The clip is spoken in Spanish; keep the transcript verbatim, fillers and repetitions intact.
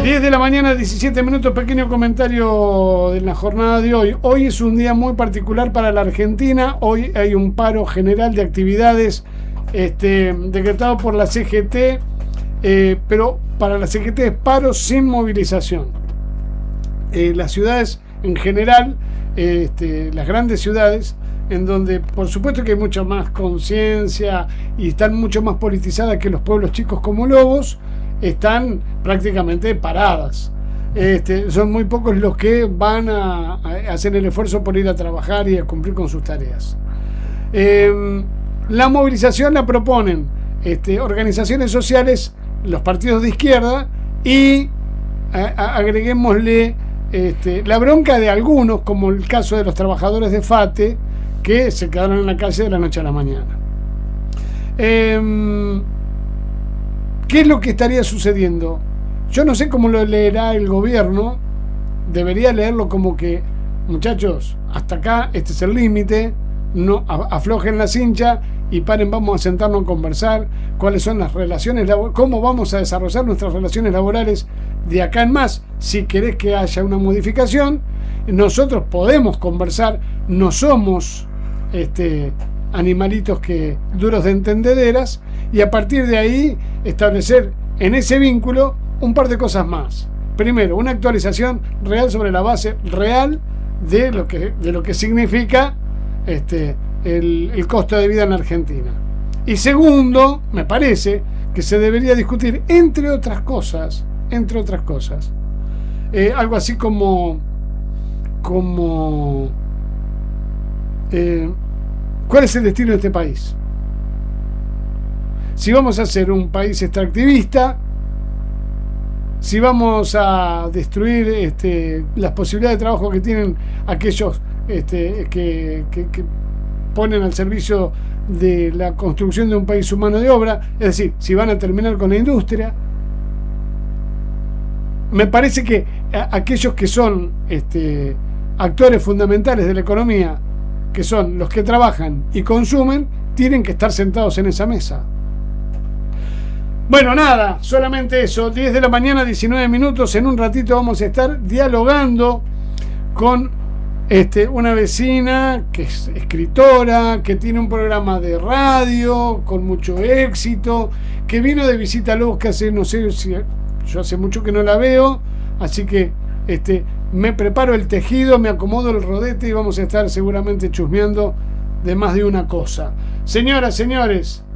diez de la mañana, diecisiete minutos, pequeño comentario de la jornada de hoy. Hoy es un día muy particular para la Argentina. Hoy hay un paro general de actividades este, decretado por la C G T, eh, pero para la C G T es paro sin movilización. Eh, las ciudades en general, eh, este, las grandes ciudades, en donde por supuesto que hay mucha más conciencia y están mucho más politizadas que los pueblos chicos como Lobos, están prácticamente paradas. Este, son muy pocos los que van a, a hacer el esfuerzo por ir a trabajar y a cumplir con sus tareas. Eh, la movilización la proponen este, organizaciones sociales, los partidos de izquierda y a, a, agreguémosle este, la bronca de algunos, como el caso de los trabajadores de FATE, que se quedaron en la calle de la noche a la mañana. Eh, ¿Qué es lo que estaría sucediendo? Yo no sé cómo lo leerá el gobierno. Debería leerlo como que, muchachos, hasta acá, este es el límite, no aflojen la cincha y paren, vamos a sentarnos a conversar cuáles son las relaciones laborales, cómo vamos a desarrollar nuestras relaciones laborales de acá en más. Si querés que haya una modificación, nosotros podemos conversar, no somos este, animalitos que duros de entendederas, y a partir de ahí establecer en ese vínculo un par de cosas más. Primero, una actualización real sobre la base real de lo que, de lo que significa este, el, el costo de vida en la Argentina. Y segundo, me parece que se debería discutir, entre otras cosas, entre otras cosas, eh, algo así como, como eh, ¿cuál es el destino de este país? Si vamos a ser un país extractivista, si vamos a destruir este, las posibilidades de trabajo que tienen aquellos este, que, que, que ponen al servicio de la construcción de un país su mano de obra, es decir, si van a terminar con la industria. Me parece que a, aquellos que son este, actores fundamentales de la economía, que son los que trabajan y consumen, tienen que estar sentados en esa mesa. Bueno, nada, solamente eso. Diez de la mañana, diecinueve minutos. En un ratito vamos a estar dialogando con este, una vecina que es escritora, que tiene un programa de radio con mucho éxito, que vino de visita a Lobos, que hace, no sé, si, yo hace mucho que no la veo, así que este, me preparo el tejido, me acomodo el rodete y vamos a estar seguramente chusmeando de más de una cosa. Señoras, señores,